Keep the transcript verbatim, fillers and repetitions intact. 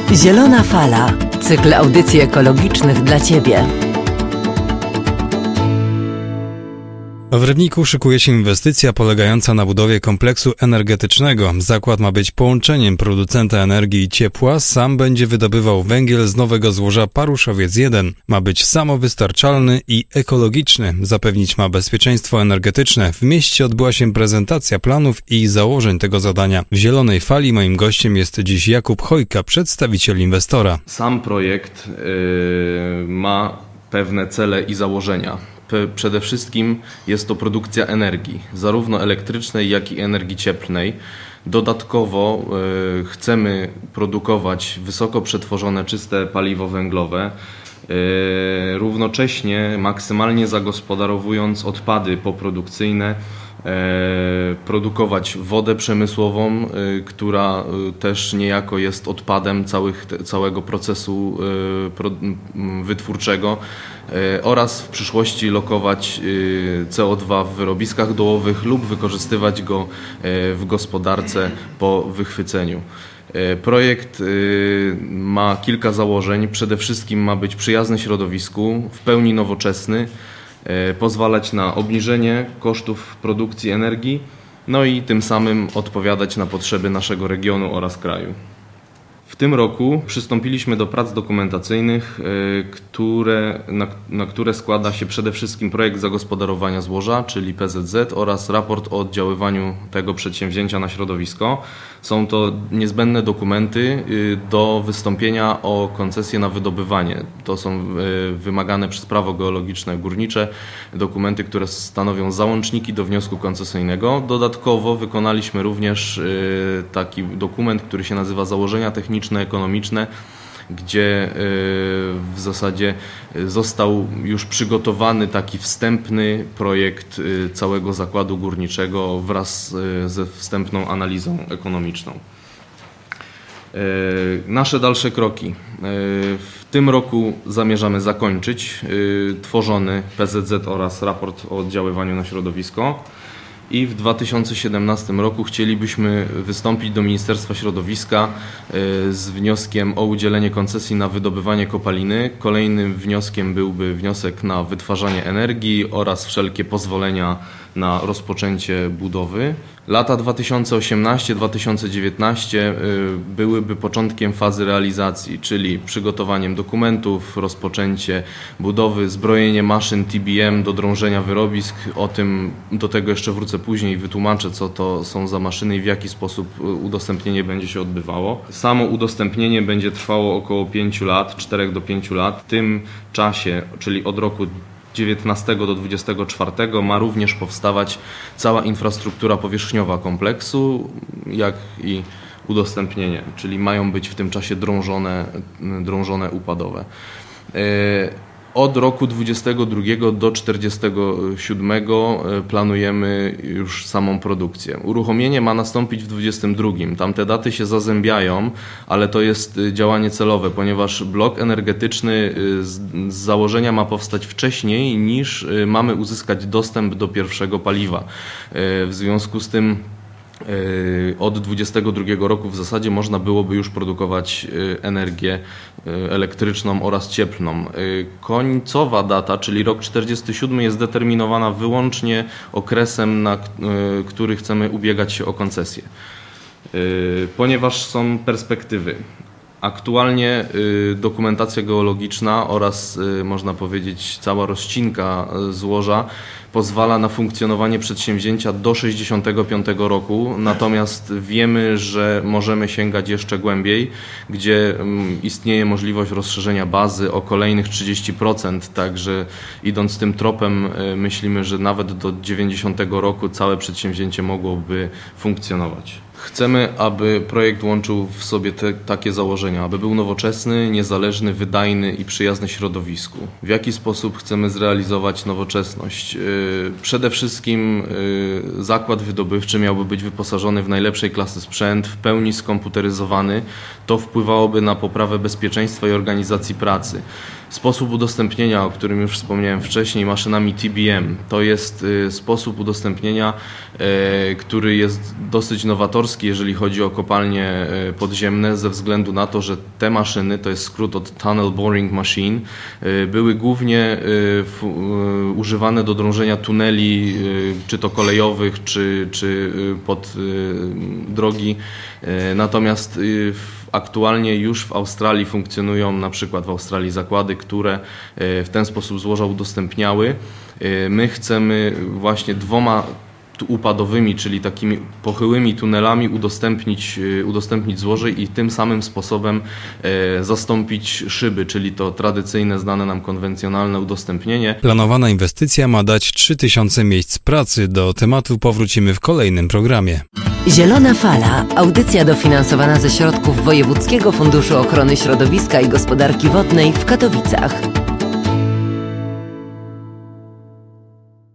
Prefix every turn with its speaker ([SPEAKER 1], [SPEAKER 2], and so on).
[SPEAKER 1] Zielona Fala. Cykl audycji ekologicznych dla Ciebie.
[SPEAKER 2] W Rybniku szykuje się inwestycja polegająca na budowie kompleksu energetycznego. Zakład ma być połączeniem producenta energii i ciepła. Sam będzie wydobywał węgiel z nowego złoża Paruszowiec jeden. Ma być samowystarczalny i ekologiczny. Zapewnić ma bezpieczeństwo energetyczne. W mieście odbyła się prezentacja planów i założeń tego zadania. W Zielonej Fali moim gościem jest dziś Jakub Chojka, przedstawiciel inwestora.
[SPEAKER 3] Sam projekt yy, ma pewne cele i założenia. Przede wszystkim jest to produkcja energii, zarówno elektrycznej, jak i energii cieplnej. Dodatkowo y, chcemy produkować wysoko przetworzone czyste paliwo węglowe, y, równocześnie maksymalnie zagospodarowując odpady poprodukcyjne, y, produkować wodę przemysłową, y, która y, też niejako jest odpadem całych, całego procesu y, pro, y, wytwórczego, oraz w przyszłości lokować C O dwa w wyrobiskach dołowych lub wykorzystywać go w gospodarce po wychwyceniu. Projekt ma kilka założeń. Przede wszystkim ma być przyjazny środowisku, w pełni nowoczesny, pozwalać na obniżenie kosztów produkcji energii, no i tym samym odpowiadać na potrzeby naszego regionu oraz kraju. W tym roku przystąpiliśmy do prac dokumentacyjnych, które, na, na które składa się przede wszystkim projekt zagospodarowania złoża, czyli P Z Z, oraz raport o oddziaływaniu tego przedsięwzięcia na środowisko. Są to niezbędne dokumenty do wystąpienia o koncesję na wydobywanie. To są wymagane przez prawo geologiczne górnicze dokumenty, które stanowią załączniki do wniosku koncesyjnego. Dodatkowo wykonaliśmy również taki dokument, który się nazywa Założenia techniczne, ekonomiczne, gdzie w zasadzie został już przygotowany taki wstępny projekt całego zakładu górniczego wraz ze wstępną analizą ekonomiczną. Nasze dalsze kroki. W tym roku zamierzamy zakończyć tworzony P Z Z oraz raport o oddziaływaniu na środowisko. I w dwa tysiące siedemnastym roku chcielibyśmy wystąpić do Ministerstwa Środowiska z wnioskiem o udzielenie koncesji na wydobywanie kopaliny. Kolejnym wnioskiem byłby wniosek na wytwarzanie energii oraz wszelkie pozwolenia na rozpoczęcie budowy. Lata dwa tysiące osiemnasty do dwa tysiące dziewiętnastego byłyby początkiem fazy realizacji, czyli przygotowaniem dokumentów, rozpoczęcie budowy, zbrojenie maszyn T B M do drążenia wyrobisk. O tym do tego jeszcze wrócę później i wytłumaczę, co to są za maszyny i w jaki sposób udostępnienie będzie się odbywało. Samo udostępnienie będzie trwało około pięciu lat, czterech do pięciu lat. W tym czasie, czyli od roku dziewiętnastego do dwudziestego czwartego, ma również powstawać cała infrastruktura powierzchniowa kompleksu, jak i udostępnienie, czyli mają być w tym czasie drążone, drążone upadowe. Od roku dwudziestego drugiego do czterdziestego siódmego planujemy już samą produkcję. Uruchomienie ma nastąpić w dwudziestym drugim. Tamte daty się zazębiają, ale to jest działanie celowe, ponieważ blok energetyczny z, z założenia ma powstać wcześniej niż mamy uzyskać dostęp do pierwszego paliwa. W związku z tym od dwudziestego drugiego roku w zasadzie można byłoby już produkować energię elektryczną oraz cieplną. Końcowa data, czyli rok czterdziesty siódmy, jest determinowana wyłącznie okresem, na który chcemy ubiegać się o koncesję. Ponieważ są perspektywy. Aktualnie dokumentacja geologiczna oraz, można powiedzieć, cała rozcinka złoża pozwala na funkcjonowanie przedsięwzięcia do sześćdziesiątego piątego roku, natomiast wiemy, że możemy sięgać jeszcze głębiej, gdzie istnieje możliwość rozszerzenia bazy o kolejnych trzydzieści procent, także idąc tym tropem myślimy, że nawet do dziewięćdziesiątego roku całe przedsięwzięcie mogłoby funkcjonować. Chcemy, aby projekt łączył w sobie te, takie założenia, aby był nowoczesny, niezależny, wydajny i przyjazny środowisku. W jaki sposób chcemy zrealizować nowoczesność? Przede wszystkim zakład wydobywczy miałby być wyposażony w najlepszej klasy sprzęt, w pełni skomputeryzowany. To wpływałoby na poprawę bezpieczeństwa i organizacji pracy. Sposób udostępnienia, o którym już wspomniałem wcześniej, maszynami T B M, to jest sposób udostępnienia, który jest dosyć nowatorski Polski, jeżeli chodzi o kopalnie podziemne, ze względu na to, że te maszyny, to jest skrót od Tunnel Boring Machine, były głównie używane do drążenia tuneli, czy to kolejowych, czy, czy pod drogi. Natomiast aktualnie już w Australii funkcjonują na przykład w Australii zakłady, które w ten sposób złoża udostępniały. My chcemy właśnie dwoma upadowymi, czyli takimi pochyłymi tunelami udostępnić, udostępnić złoże i tym samym sposobem zastąpić szyby, czyli to tradycyjne, znane nam konwencjonalne udostępnienie.
[SPEAKER 2] Planowana inwestycja ma dać trzy tysiące miejsc pracy. Do tematu powrócimy w kolejnym programie.
[SPEAKER 1] Zielona Fala, audycja dofinansowana ze środków Wojewódzkiego Funduszu Ochrony Środowiska i Gospodarki Wodnej w Katowicach.